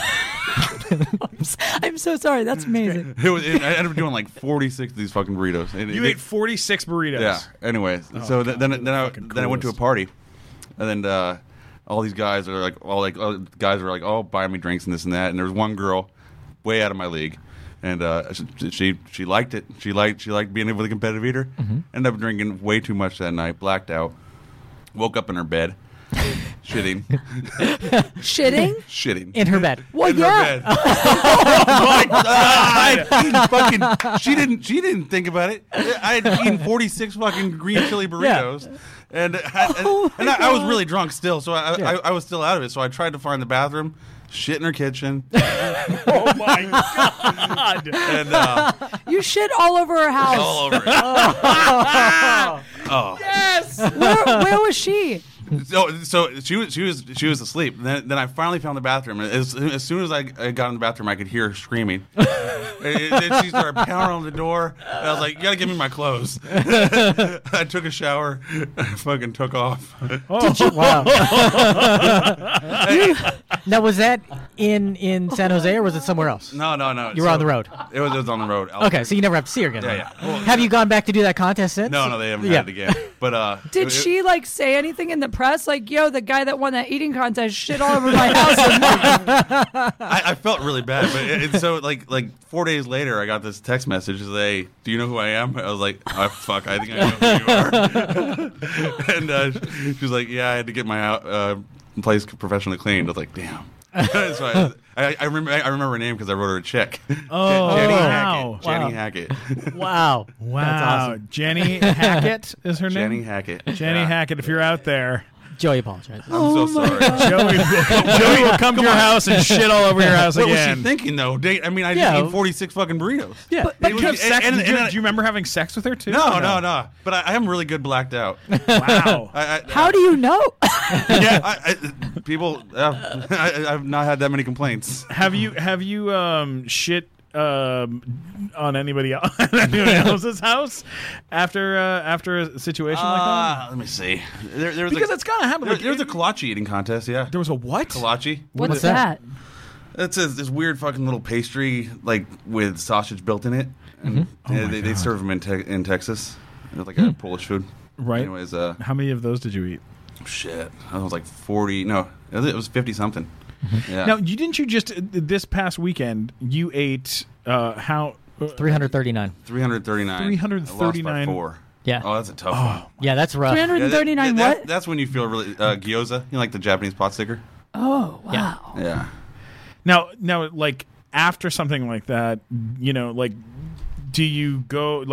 I'm so sorry. That's amazing. I ended up doing like 46 of these fucking burritos. And You ate 46 burritos. Yeah. Anyway, so God, then you're I fucking went to a coolest. party, and then all these guys are like, all the guys were like, oh, buy me drinks and this and that. And there was one girl, way out of my league, and she liked it. She liked being able to competitive eater. Ended up drinking way too much that night, blacked out, woke up in her bed, shitting, Shitting? In her bed. Well, in yeah. her bed. Oh my God! She didn't think about it. I had eaten 46 fucking green chili burritos, and I was really drunk still, so I was still out of it. So I tried to find the bathroom, shit in her kitchen, Oh my god! and You shit all over her house. all over it. Oh. Yes. Where was she? So she was asleep. Then I finally found the bathroom. As soon as I got in the bathroom, I could hear her screaming. Then she started pounding on the door. And I was like, "You gotta give me my clothes." I took a shower. I fucking took off. Wow. Now, was that in San Jose or was it somewhere else? No. You were on the road. It was on the road. Okay, so you never have to see her again. Yeah. Well, Have you gone back to do that contest since? No, they haven't had it again. But Did she like say anything in the press? Like, yo, the guy that won that eating contest shit all over my house. I felt really bad, but so like 4 days later, I got this text message to say, "Do you know who I am?" I was like, "Oh fuck, I think I know who you are." And she was like, "Yeah, I had to get my place professionally cleaned." I was like, "Damn." So I remember her name because I wrote her a check. Oh, Jenny wow. Hackett. Jenny Hackett. Wow. Wow. That's awesome. Jenny Hackett is her name. Jenny Hackett. Jenny Yeah. Hackett, if you're out there, Joey apologizes. I'm so sorry. Joey will come to your house and shit all over your house What was again. she thinking though? I mean, I Yeah. just ate 46 fucking burritos. Yeah. But It was- you have sex, and- do you and- remember having sex with her too? No. But I am really good blacked out. Wow. How do you know? Yeah. People, I've not had that many complaints. Have you shit on anybody else's house after a situation like that? Let me see. There was Because it's gotta happen. Like, There was a kolache eating contest. Yeah, There was a what? kolache. What's that? that? It's this weird fucking little pastry, like with sausage built in it. And they serve them in Texas. It's like a Polish food. Right. Anyways, How many of those did you eat? shit. I was like 40. No, it was 50 something. Yeah. Now, didn't you just this past weekend you ate how 339. 339. 339. I lost by 4. Yeah. Oh, that's a tough one. Yeah, that's rough. 339 what? That's when you feel really gyoza. You know, like the Japanese pot sticker. Oh, wow. Yeah. now like after something like that, like do you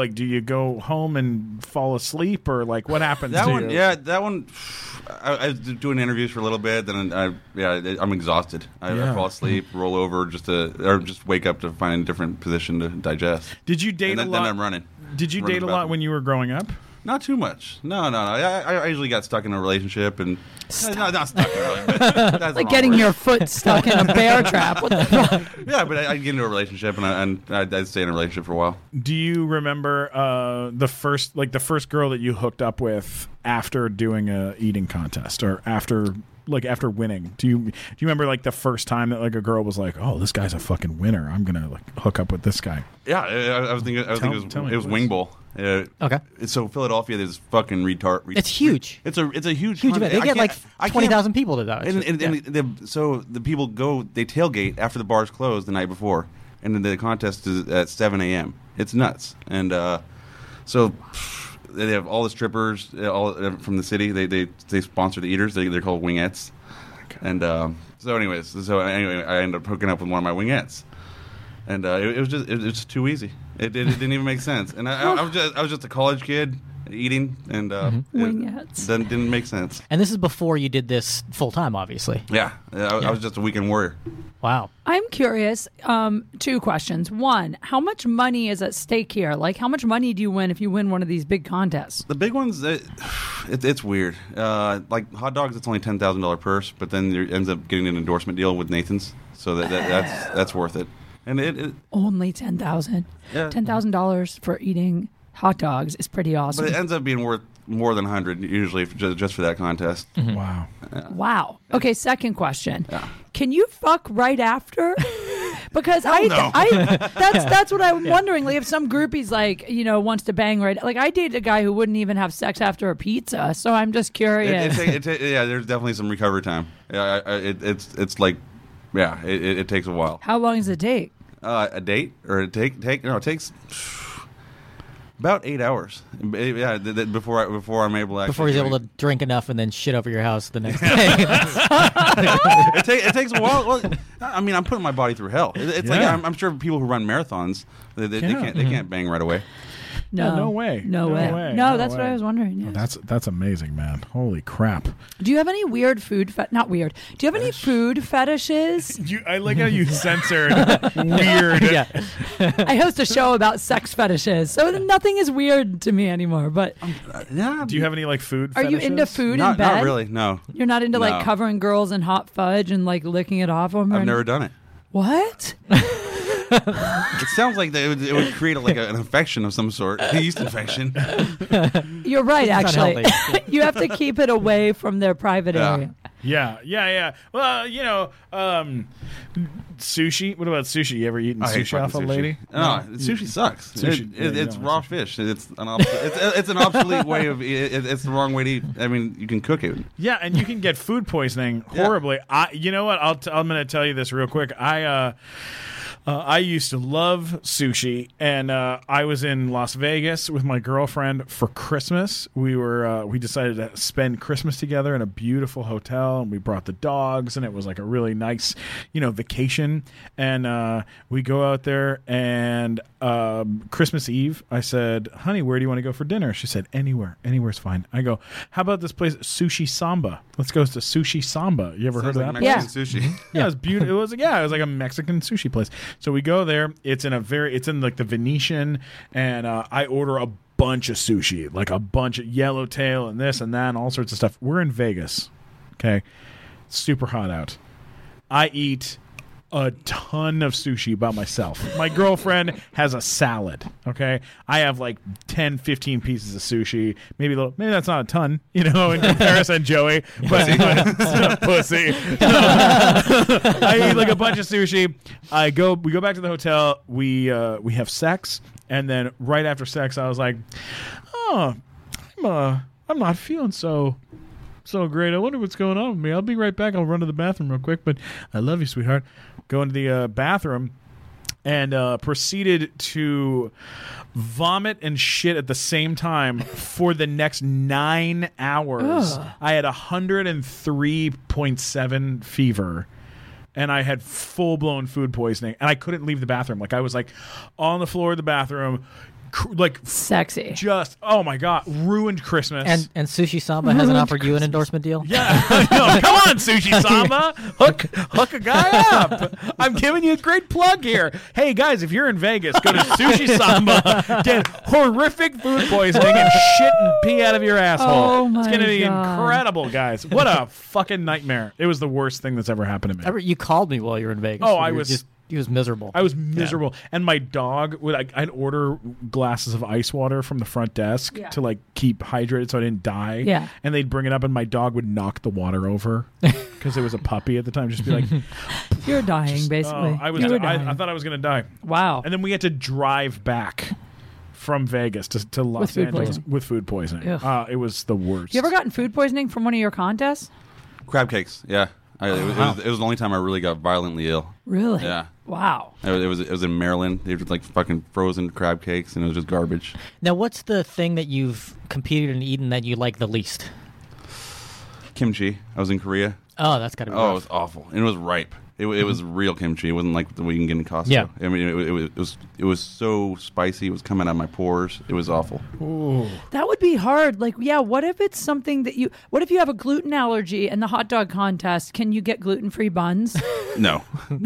go home and fall asleep or like what happens That to one, you? yeah, that one. I was doing interviews for a little bit, then I'm exhausted. I fall asleep, roll over or just wake up to find a different position to digest. Did you date And a then, lot? then I'm running. Did you Running date a the lot bathroom. when you were growing up? Not too much. No. I usually got stuck in a relationship and not stuck really, but that's the Like wrong getting word. your foot stuck in a bear trap. What the fuck? Yeah, but I'd get into a relationship and I'd stay in a relationship for a while. Do you remember the first girl that you hooked up with after doing a eating contest or after winning? Do you remember like the first time that like a girl was like, "Oh, this guy's a fucking winner. I'm gonna like hook up with this guy." Yeah, I was thinking tell me, it was please. Wing Bowl. Okay. So Philadelphia, there's fucking retard. It's huge. It's a huge Huge con- event. They I get can't- like 20,000 people to that. So the people they tailgate after the bars close the night before, and then the contest is at 7 a.m. It's nuts, and so they have all the strippers all from the city. They sponsor the eaters. They're called wingettes, and so anyway, I ended up hooking up with one of my wingettes, and it was just too easy. It didn't even make sense, and I was just a college kid eating, and Wingettes. Then didn't make sense. And this is before you did this full time, obviously. Yeah, I was just a weekend warrior. Wow. I'm curious. 2 questions. One, how much money is at stake here? Like, how much money do you win if you win one of these big contests? The big ones, it's weird. Like hot dogs, it's only $10,000 purse, but then there ends up getting an endorsement deal with Nathan's, so that's worth it. And it Only $10,000. Yeah. $10,000 for eating hot dogs is pretty awesome. but it ends up being worth more than 100 usually just for that contest. Wow. Wow. Okay, second question. Yeah. Can you fuck right after? Because no. that's what I'm wondering. Like, if some groupie's like, wants to bang right, like I dated a guy who wouldn't even have sex after a pizza. So I'm just curious. Yeah, there's definitely some recovery time. Yeah, it's like, yeah, it takes a while. How long does it take? A date or it takes about 8 hours. Yeah, before I'm able to actually Before he's able to drink enough and then shit over your house the next day. it takes a while. Well, I mean, I'm putting my body through hell. It's like Yeah. I'm sure people who run marathons they Yeah. can't bang right away. No, Yeah, no way. No, No way. way. No, No that's what way. I was wondering. Yeah. That's amazing, man. Holy crap. Do you have any weird food? Not weird. Do you have any food fetishes? I like how you censored weird. Yeah. I host a show about sex fetishes, so nothing is weird to me anymore. But Yeah. Do you have any like food are you fetishes? into food in Not, bed? not really. No. You're not into like No. covering girls in hot fudge and like licking it off them? I've never done it. What? It sounds like it would create an infection of some sort, a yeast infection. You're right, It's not actually. healthy. You have to keep it away from their private Yeah. area. Yeah. Well, sushi. What about sushi? You ever eaten I hate sushi off a fucking lady? No, sushi sucks. Sushi- yeah, you It's don't raw like fish. It's an obsolete way of. It's the wrong way to eat. I mean, you can cook it. Yeah, and you can get food poisoning Yeah. horribly. You know what? I'm going to tell you this real quick. I used to love sushi, and I was in Las Vegas with my girlfriend for Christmas. We decided to spend Christmas together in a beautiful hotel, and we brought the dogs, and it was like a really nice, vacation. And we go out there, and Christmas Eve, I said, "Honey, where do you want to go for dinner?" She said, "Anywhere. Anywhere's fine." I go, "How about this place, Sushi Samba? Let's go to Sushi Samba. You ever heard of that? Sounds like place? Mexican sushi. Yeah, it was beautiful. It was like a Mexican sushi place. So we go there. It's in like the Venetian, and I order a bunch of sushi, like a bunch of yellowtail and this and that and all sorts of stuff. We're in Vegas. Okay, super hot out. I eat a ton of sushi by myself. My girlfriend has a salad. Okay, I have like 10, 15 pieces of sushi. Maybe that's not a ton, in comparison, Joey. But pussy. I eat like a bunch of sushi. We go back to the hotel. We have sex, and then right after sex, I was like, "Oh, I'm not feeling so great. I wonder what's going on with me. I'll be right back. I'll run to the bathroom real quick, but I love you, sweetheart." Go into the bathroom and proceeded to vomit and shit at the same time for the next 9 hours. Ugh. I had 103.7 fever. And I had full-blown food poisoning, and I couldn't leave the bathroom. Like I was like on the floor of the bathroom, Sexy. just oh my god, ruined Christmas. And Sushi Samba hasn't offered you an endorsement deal? Yeah, no, come on, Sushi Samba, hook a guy up. I'm giving you a great plug here. Hey guys, if you're in Vegas, go to Sushi Samba, get horrific food poisoning and shit and pee out of your asshole. Oh my it's gonna be God. incredible, guys. What a fucking nightmare! It was the worst thing that's ever happened to me. You called me while you were in Vegas. Oh, You I were was- he was miserable. I was miserable, and my dog I'd order glasses of ice water from the front desk to like keep hydrated so I didn't die. Yeah. And they'd bring it up, and my dog would knock the water over because it was a puppy at the time. Just be like, You're dying, basically. I was. You were I dying. thought I was gonna die. Wow. And then we had to drive back from Vegas to Los food Angeles poisoning. with food poisoning. Ugh. It was the worst. You ever gotten food poisoning from one of your contests? Crab cakes. Yeah. It was the only time I really got violently ill. Really? Yeah. Wow. It was in Maryland. They were like fucking frozen crab cakes, and it was just garbage. Now, what's the thing that you've competed and eaten that you like the least? Kimchi. I was in Korea. Oh, that's got to be Oh, it rough. was awful. And it was ripe. It was real kimchi. It wasn't like the way you can get in Costco. Yeah. I mean, it was so spicy. It was coming out of my pores. It was awful. That would be hard. Like, yeah, what if it's something that what if you have a gluten allergy and the hot dog contest, can you get gluten-free buns? No.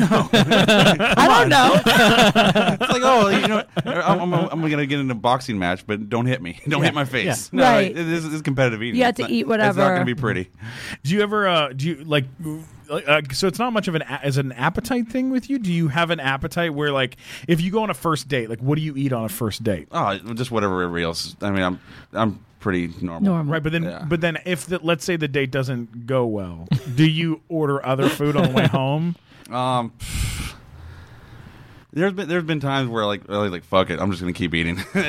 I don't know. It's like, I'm going to get in a boxing match, but don't hit me. Don't hit my face. Yeah. No, Right. This is competitive eating. You have It's to not- eat It's whatever. not going to be pretty. Do you ever so it's not much of an appetite thing with you? Do you have an appetite where, like, if you go on a first date, like, what do you eat on a first date? Oh, just whatever everybody else. I mean, I'm pretty normal. Right, but then Yeah. if let's say the date doesn't go well, do you order other food on the way home? There's been times where like fuck it, I'm just gonna keep eating. If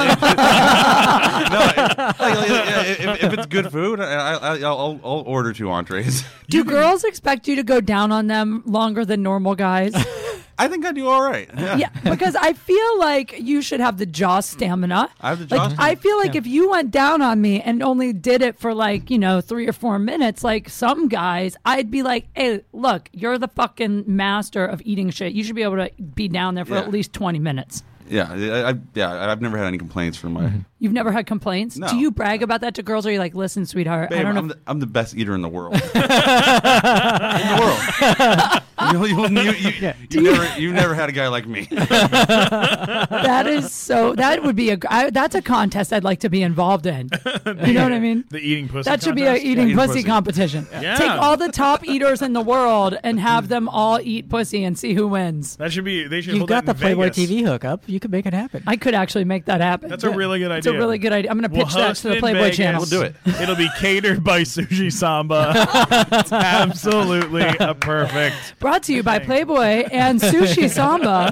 it's good food, I'll order 2 entrees. Do girls expect you to go down on them longer than normal guys? I think I do all right. Yeah. Yeah, because I feel like you should have the jaw stamina. I have the jaw Like, stamina. I feel like if you went down on me and only did it for 3 or 4 minutes, like some guys, I'd be like, hey, look, you're the fucking master of eating shit. You should be able to be down there for Yeah. at least 20 minutes. Yeah, I've never had any complaints from my. You've never had complaints? No. Do you brag about that to girls, or are you like, listen, sweetheart, Babe, I don't know. I'm the best eater in the world. In the world. You've never had a guy like me. That is so. That would be that's a contest I'd like to be involved in. You know what I mean? The eating pussy. That should be contest? an eating eating pussy pussy. competition. Yeah. Take all the top eaters in the world and have them all eat pussy and see who wins. That should be. They should. You've hold got the that in Playboy Vegas. TV hookup. You could make it happen. I could actually make that happen. That's a really good It's idea. a really good idea. I'm going to We'll pitch that host to the in Playboy Vegas. channel. We'll do it. It'll be catered by Sushi Samba. It's absolutely a perfect. Brought to you by Playboy and Sushi Samba.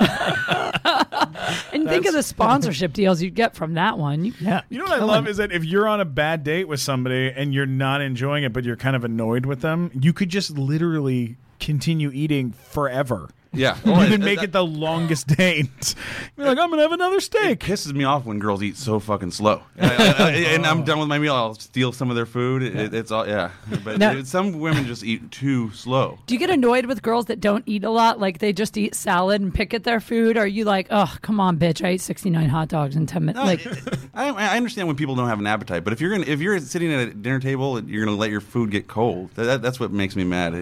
And think of the sponsorship deals you'd get from that one. Yeah. You know what I love is that if you're on a bad date with somebody and you're not enjoying it, but you're kind of annoyed with them, you could just literally continue eating forever. Yeah, You can make it the longest date. You're like, I'm gonna have another It steak. pisses me off when girls eat so fucking slow. And I'm done with my meal. I'll steal some of their food. It's all But Now- some women just eat too slow. Do you get annoyed with girls that don't eat a lot? Like they just eat salad and pick at their food? Or are you like, oh, come on, bitch, I ate 69 hot dogs in 10 minutes? Like, I understand when people don't have an appetite, but if you're sitting at a dinner table and you're gonna let your food get cold, that's what makes me mad.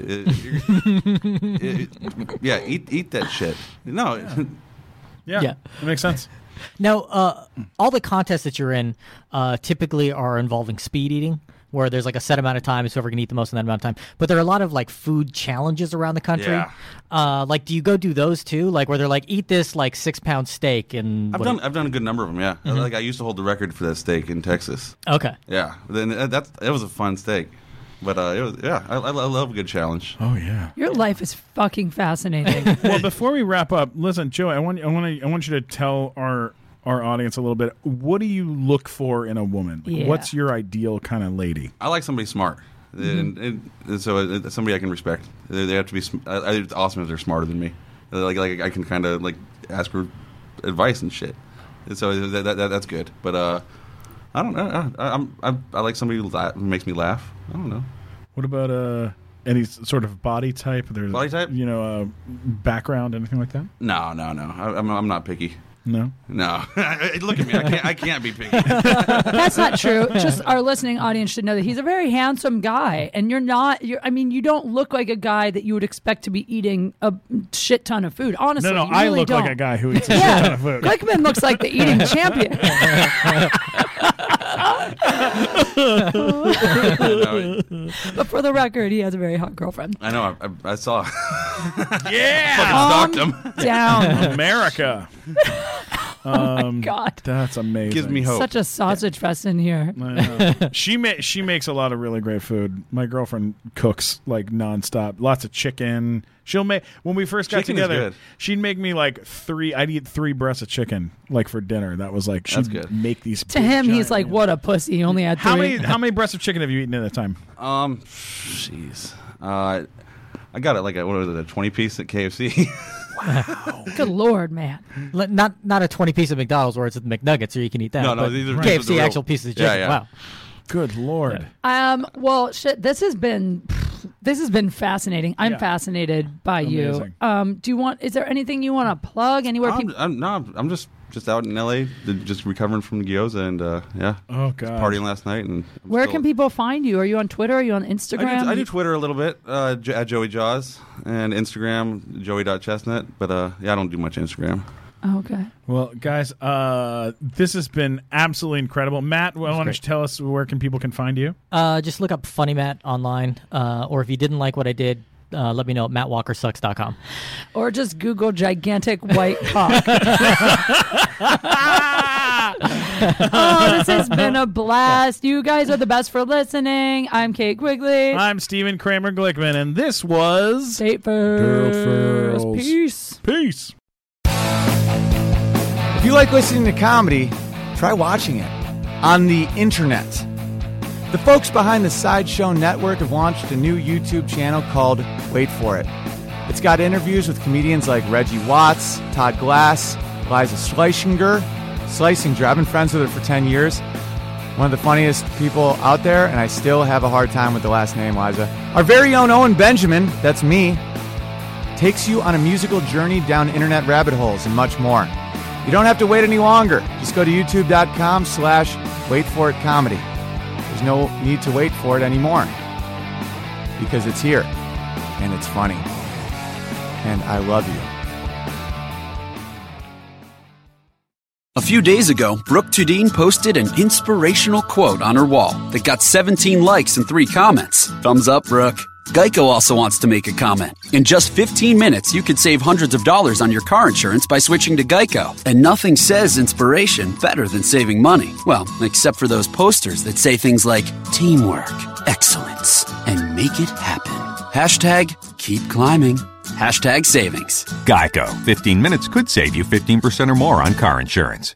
Eat that shit. No. Yeah, Yeah. that makes sense. Now, all the contests that you're in typically are involving speed eating, where there's like a set amount of time, so whoever can eat the most in that amount of time. But there are a lot of like food challenges around the country. Yeah. Like, do you go do those too? Like, where they're like, eat this like 6-pound steak and I've done a good number of them. Yeah, like I used to hold the record for that steak in Texas. Okay. Yeah, then it was a fun steak, but it was I love a good challenge. Oh yeah. your life is fucking fascinating. Well, before we wrap up, listen, Joe, I want you to tell our audience a little bit. What do you look for in a woman? Like, Yeah. what's your ideal kind of lady? I like somebody smart, and so somebody I can respect. They have to be. It's awesome if they're smarter than me. Like I can kind of like ask for advice and shit. And so that's good. But I don't know. I like somebody who makes me laugh. I don't know. What about any sort of body type? There's Body type? Background, anything like that? No. I'm not picky. No. No. Look at me. I can't be picky. That's not true. Just our listening audience should know that he's a very handsome guy, and you're not. You don't look like a guy that you would expect to be eating a shit ton of food. Honestly, No, you I really look don't. like a guy who eats a shit Yeah, ton of food. Glickman looks like the eating champion. But for the record, he has a very hot girlfriend. I know. I saw. Yeah, Fucking stalked him. Down. America. God, That's amazing. Gives me hope. such a sausage fest in here. I know. She makes a lot of really great food. My girlfriend cooks like nonstop. Lots of chicken. She'll make when we first got Chicken is together. good. She'd make me like 3. I'd eat 3 breasts of chicken like for dinner. That was like she'd That's good. make these. To him, he's like, "What a pussy!" He only had 3. How many breasts of chicken have you eaten at a time? Jeez. I got it like a 20-piece at KFC. Good Lord, man! Not a 20-piece of McDonald's where it's at the McNuggets, or you can eat that. No, but these are KFC the real- actual pieces of chicken. Yeah, yeah. Wow. Good Lord. Well, shit. This has been fascinating. I'm Yeah. fascinated by Amazing. you. Do you want? Is there anything you want to plug? Anywhere people? I'm just out in LA, just recovering from the gyoza, and Oh God. partying last night. And I'm Where still- can people find you? Are you on Twitter? Are you on Instagram? I do Twitter a little bit at Joey Jaws, and Instagram Joey.chestnut. But I don't do much Instagram. Oh, okay. Well, guys, this has been absolutely incredible. Matt, why don't you tell us where people can find you? Just look up Funny Matt online, or if you didn't like what I did, let me know at mattwalkersucks.com. Or just Google gigantic white cock. Oh, this has been a blast. You guys are the best for listening. I'm Kate Quigley. I'm Stephen Kramer Glickman, and this was Date Girl first. Furls. Peace. Peace. If you like listening to comedy, try watching it on the internet. The folks behind the Sideshow Network have launched a new YouTube channel called Wait For It. It's got interviews with comedians like Reggie Watts, Todd Glass, Liza Schlesinger. I've been friends with her for 10 years. One of the funniest people out there, and I still have a hard time with the last name, Liza. Our very own Owen Benjamin, that's me, takes you on a musical journey down internet rabbit holes and much more. You don't have to wait any longer. Just go to youtube.com/waitforitcomedy. There's no need to wait for it anymore because it's here and it's funny. And I love you. A few days ago, Brooke Tudine posted an inspirational quote on her wall that got 17 likes and 3 comments. Thumbs up, Brooke. Geico also wants to make a comment. In just 15 minutes, you could save hundreds of dollars on your car insurance by switching to Geico. And nothing says inspiration better than saving money. Well, except for those posters that say things like teamwork, excellence, and make it happen. Hashtag keep climbing. Hashtag savings. Geico. 15 minutes could save you 15% or more on car insurance.